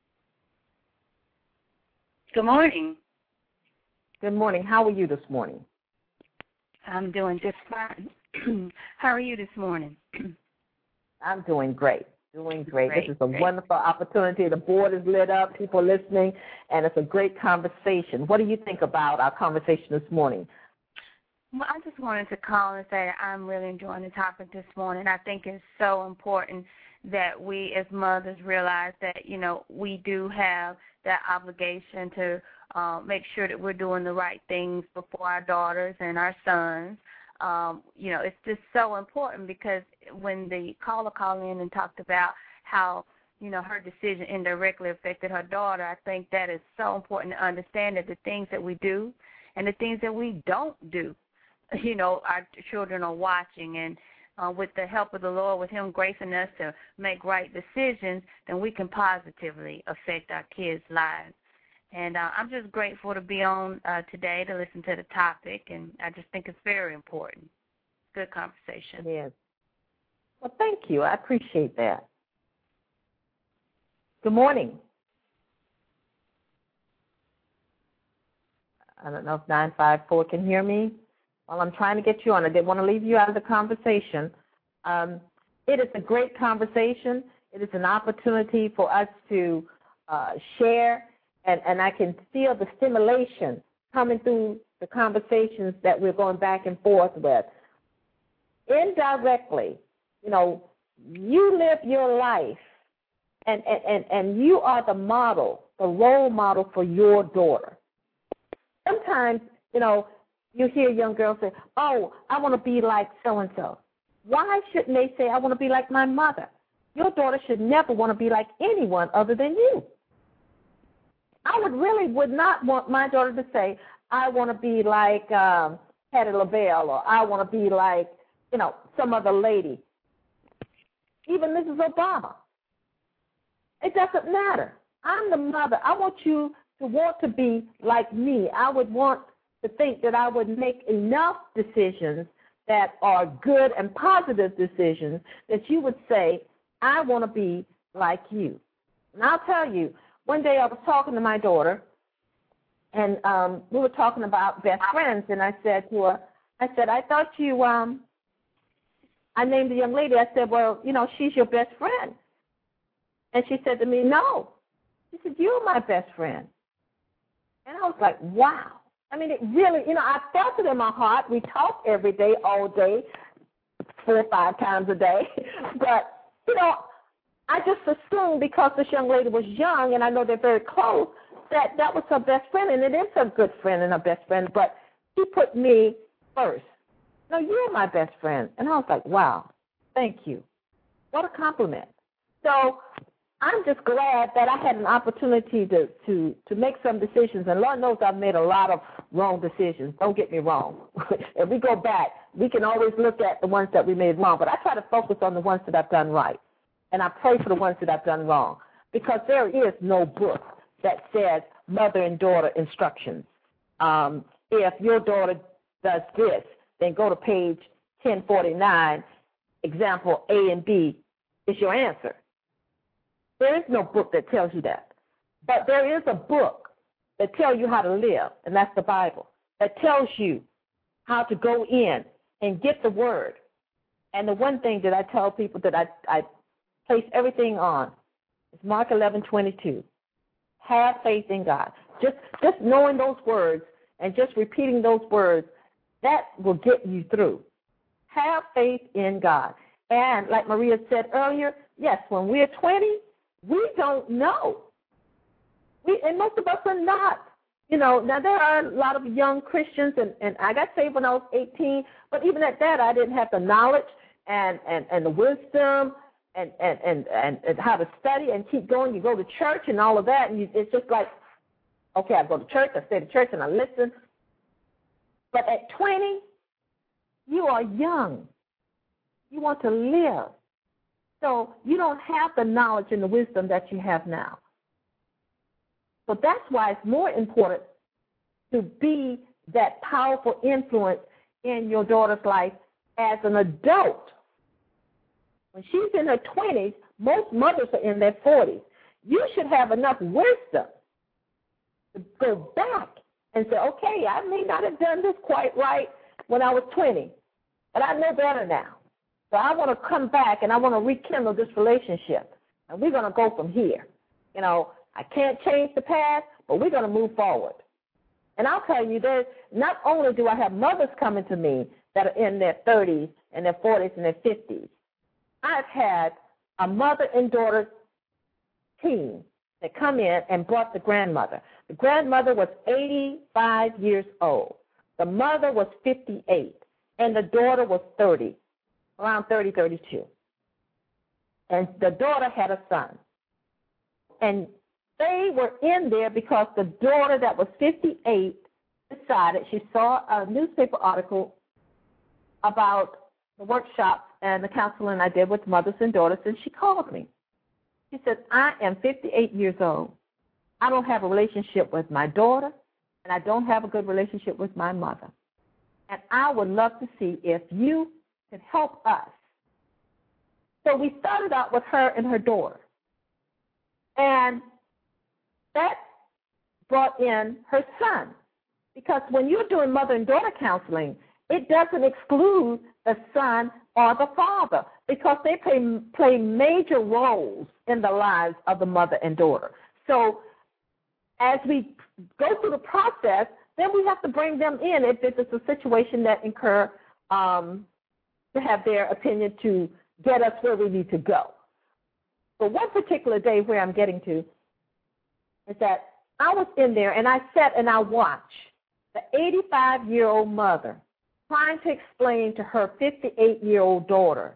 Good morning. Good morning. How are you this morning? I'm doing just fine. How are you this morning? I'm doing great. Doing great. Great, This is a great. wonderful opportunity. The board is lit up, people listening, and it's a great conversation. What do you think about our conversation this morning? Well, I just wanted to call and say I'm really enjoying the topic this morning. I think it's so important that we as mothers realize that, you know, we do have that obligation to uh, make sure that we're doing the right things before our daughters and our sons. Um, you know, it's just so important because when the caller called in and talked about how, you know, her decision indirectly affected her daughter, I think that is so important to understand that the things that we do and the things that we don't do, you know, our children are watching. And uh, with the help of the Lord, with him gracing us to make right decisions, then we can positively affect our kids' lives. And uh, I'm just grateful to be on uh, today to listen to the topic, and I just think it's very important. Good conversation. Yes. Well, thank you. I appreciate that. Good morning. I don't know if nine five four can hear me. Well, I'm trying to get you on. I didn't want to leave you out of the conversation. Um, it is a great conversation. It is an opportunity for us to uh, share. And, and I can feel the stimulation coming through the conversations that we're going back and forth with. Indirectly, you know, you live your life, and, and, and, and you are the model, the role model for your daughter. Sometimes, you know, you hear young girls say, oh, I want to be like so-and-so. Why shouldn't they say, I want to be like my mother? Your daughter should never want to be like anyone other than you. I would really would not want my daughter to say, I want to be like um, Patti LaBelle, or I want to be like, you know, some other lady. Even Missus Obama. It doesn't matter. I'm the mother. I want you to want to be like me. I would want to think that I would make enough decisions that are good and positive decisions that you would say, I want to be like you. And I'll tell you, one day I was talking to my daughter, and um, we were talking about best friends, and I said to her, I said, I thought you, um, I named the young lady, I said, well, you know, she's your best friend. And she said to me, no. She said, you're my best friend. And I was like, wow. I mean, it really, you know, I felt it in my heart. We talk every day, all day, four or five times a day. But, you know, I just assumed because this young lady was young, and I know they're very close, that that was her best friend, and it is her good friend and her best friend, but she put me first. No, you're my best friend. And I was like, wow, thank you. What a compliment. So I'm just glad that I had an opportunity to, to, to make some decisions, and Lord knows I've made a lot of wrong decisions. Don't get me wrong. If we go back, we can always look at the ones that we made wrong, but I try to focus on the ones that I've done right. And I pray for the ones that I've done wrong, because there is no book that says mother and daughter instructions. Um, if your daughter does this, then go to page ten forty-nine, example A and B is your answer. There is no book that tells you that. But there is a book that tells you how to live, and that's the Bible, that tells you how to go in and get the word. And the one thing that I tell people that I, I place everything on is Mark eleven twenty-two. Have faith in God. Just, just knowing those words and just repeating those words, that will get you through. Have faith in God. And like Maria said earlier, yes, when we're twenty, we don't know. We, and most of us are not. You know, now there are a lot of young Christians, and, and I got saved when I was eighteen, but even at that, I didn't have the knowledge and, and, and the wisdom and, and, and, and, and how to study and keep going. You go to church and all of that, and you, it's just like, okay, I go to church, I stay to church, and I listen. But at twenty, you are young. You want to live. So you don't have the knowledge and the wisdom that you have now. So that's why it's more important to be that powerful influence in your daughter's life as an adult. When she's in her twenties, most mothers are in their forties. You should have enough wisdom to go back and say, okay, I may not have done this quite right when I was twenty, but I know better now. So I want to come back and I want to rekindle this relationship, and we're going to go from here. You know, I can't change the past, but we're going to move forward. And I'll tell you that not only do I have mothers coming to me that are in their thirties and their forties and their fifties, I've had a mother and daughter team that come in and brought the grandmother. The grandmother was eighty-five years old. The mother was fifty-eight, and the daughter was thirty, around thirty, thirty-two. And the daughter had a son. And they were in there because the daughter that was fifty-eight decided, she saw a newspaper article about the workshops and the counseling I did with mothers and daughters, and she called me. She said, I am fifty-eight years old. I don't have a relationship with my daughter, and I don't have a good relationship with my mother. And I would love to see if you could help us. So we started out with her and her daughter. And that brought in her son. Because when you're doing mother and daughter counseling, it doesn't exclude the son or the father, because they play, play major roles in the lives of the mother and daughter. So as we go through the process, then we have to bring them in if it's a situation that incur um, to have their opinion to get us where we need to go. But one particular day where I'm getting to is that I was in there and I sat and I watched the eighty-five-year-old mother trying to explain to her fifty-eight-year-old daughter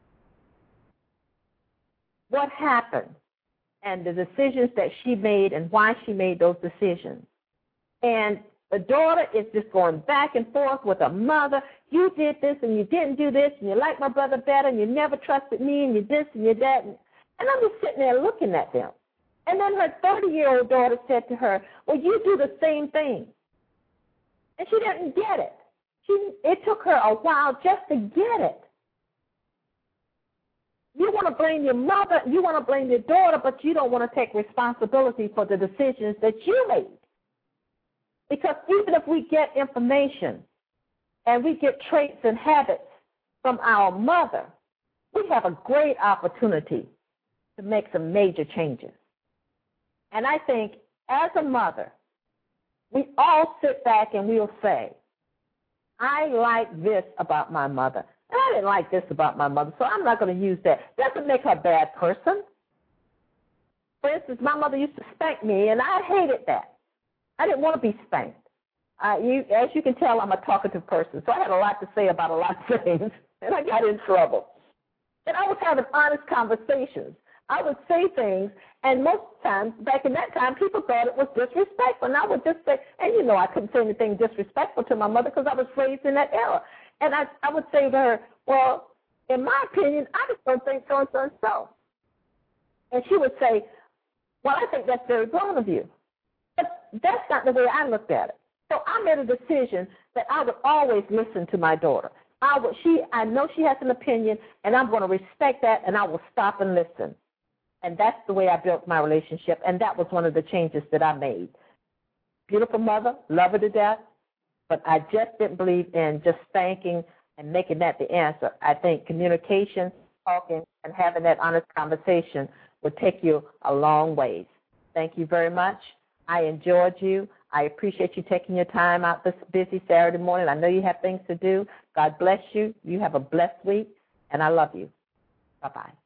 what happened and the decisions that she made and why she made those decisions. And the daughter is just going back and forth with her mother. You did this and you didn't do this, and you like my brother better, and you never trusted me, and you this and you that. And I'm just sitting there looking at them. And then her thirty-year-old daughter said to her, well, you do the same thing. And she didn't get it. She, it took her a while just to get it. You want to blame your mother, you want to blame your daughter, but you don't want to take responsibility for the decisions that you made. Because even if we get information and we get traits and habits from our mother, we have a great opportunity to make some major changes. And I think as a mother, we all sit back and we'll say, I like this about my mother. And I didn't like this about my mother, so I'm not going to use that. Doesn't make her a bad person. For instance, my mother used to spank me, and I hated that. I didn't want to be spanked. Uh, you, as you can tell, I'm a talkative person, so I had a lot to say about a lot of things, and I got in trouble. And I was having honest conversations. I would say things, and most times, back in that time, people thought it was disrespectful. And I would just say, and you know I couldn't say anything disrespectful to my mother because I was raised in that era. And I, I would say to her, well, in my opinion, I just don't think so and so and so. And she would say, well, I think that's very grown of you. But that's not the way I looked at it. So I made a decision that I would always listen to my daughter. I would, she, I know she has an opinion, and I'm going to respect that, and I will stop and listen. And that's the way I built my relationship, and that was one of the changes that I made. Beautiful mother, love her to death, but I just didn't believe in just spanking and making that the answer. I think communication, talking, and having that honest conversation would take you a long ways. Thank you very much. I enjoyed you. I appreciate you taking your time out this busy Saturday morning. I know you have things to do. God bless you. You have a blessed week, and I love you. Bye-bye.